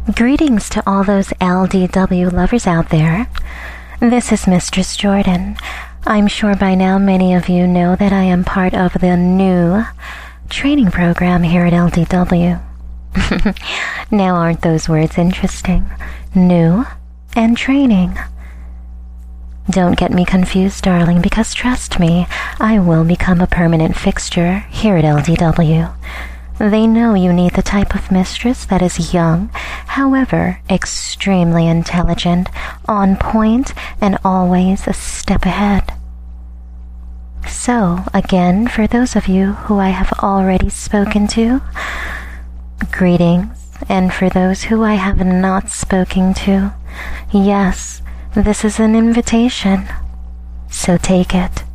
Greetings to all those LDW lovers out there. This is Mistress Jordan. I'm sure by now many of you know that I am part of the new training program here at LDW. Now aren't those words interesting? New and training. Don't get me confused, darling, because trust me, I will become a permanent fixture here at LDW. They know you need the type of mistress that is young, however, extremely intelligent, on point, and always a step ahead. So, again, for those of you who I have already spoken to, greetings, and for those who I have not spoken to, yes, this is an invitation, so take it.